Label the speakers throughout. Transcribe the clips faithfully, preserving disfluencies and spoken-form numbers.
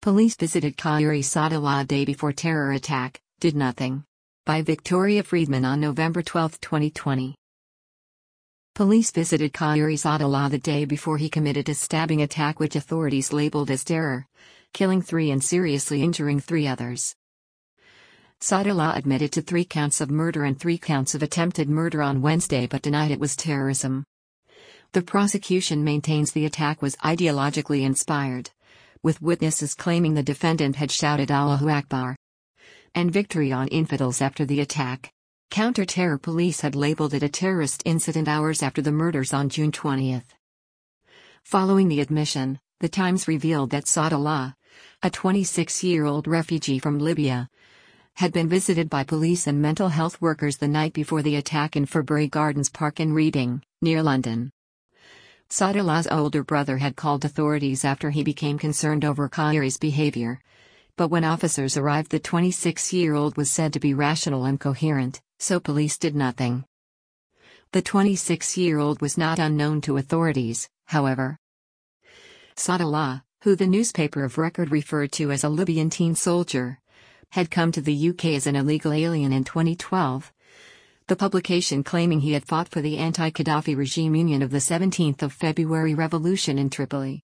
Speaker 1: Police visited Khairi Saadallah a day before terror attack, did nothing. By Victoria Friedman on November twelfth, twenty twenty. Police visited Khairi Saadallah the day before he committed a stabbing attack which authorities labeled as terror, killing three and seriously injuring three others. Saadallah admitted to three counts of murder and three counts of attempted murder on Wednesday but denied it was terrorism. The prosecution maintains the attack was ideologically inspired, with witnesses claiming the defendant had shouted Allahu Akbar and victory on infidels after the attack. Counter-terror police had labeled it a terrorist incident hours after the murders on June twentieth. Following the admission, The Times revealed that Saadallah, a twenty-six-year-old refugee from Libya, had been visited by police and mental health workers the night before the attack in Furbury Gardens Park in Reading, near London. Saadallah's older brother had called authorities after he became concerned over Khairi's behavior, but when officers arrived the twenty-six-year-old was said to be rational and coherent, so police did nothing. The twenty-six-year-old was not unknown to authorities, however. Saadallah, who the newspaper of record referred to as a Libyan teen soldier, had come to the U K as an illegal alien in twenty twelve, the publication claiming he had fought for the anti-Gaddafi regime Union of the seventeenth of February revolution in Tripoli.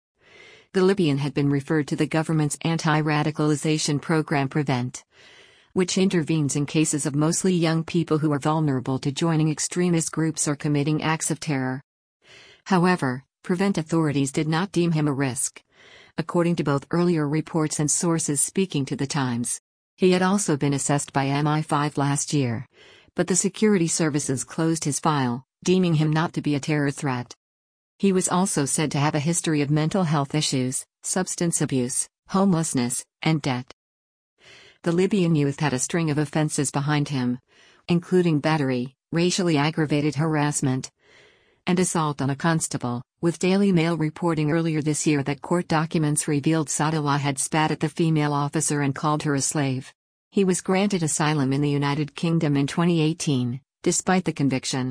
Speaker 1: The Libyan had been referred to the government's anti-radicalization program PREVENT, which intervenes in cases of mostly young people who are vulnerable to joining extremist groups or committing acts of terror. However, PREVENT authorities did not deem him a risk, according to both earlier reports and sources speaking to The Times. He had also been assessed by M I five last year, but the security services closed his file, deeming him not to be a terror threat. He was also said to have a history of mental health issues, substance abuse, homelessness, and debt. The Libyan youth had a string of offenses behind him, including battery, racially aggravated harassment, and assault on a constable, with Daily Mail reporting earlier this year that court documents revealed Saadallah had spat at the female officer and called her a slave. He was granted asylum in the United Kingdom in twenty eighteen, despite the conviction.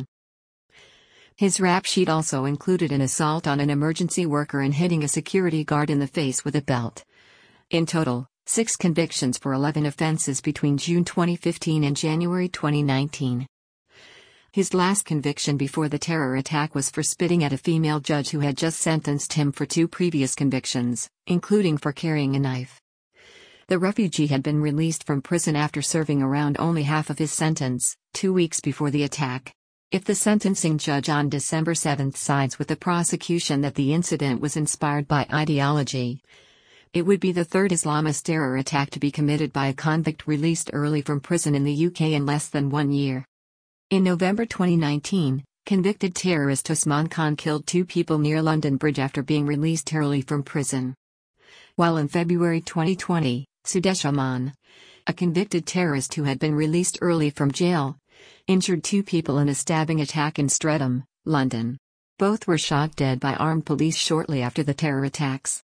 Speaker 1: His rap sheet also included an assault on an emergency worker and hitting a security guard in the face with a belt. In total, six convictions for eleven offenses between June twenty fifteen and January twenty nineteen. His last conviction before the terror attack was for spitting at a female judge who had just sentenced him for two previous convictions, including for carrying a knife. The refugee had been released from prison after serving around only half of his sentence, two weeks before the attack. If the sentencing judge on December seventh sides with the prosecution that the incident was inspired by ideology, it would be the third Islamist terror attack to be committed by a convict released early from prison in the U K in less than one year. In November twenty nineteen, convicted terrorist Usman Khan killed two people near London Bridge after being released early from prison. While in February twenty twenty, Sudesh Aman, a convicted terrorist who had been released early from jail, injured two people in a stabbing attack in Streatham, London. Both were shot dead by armed police shortly after the terror attacks.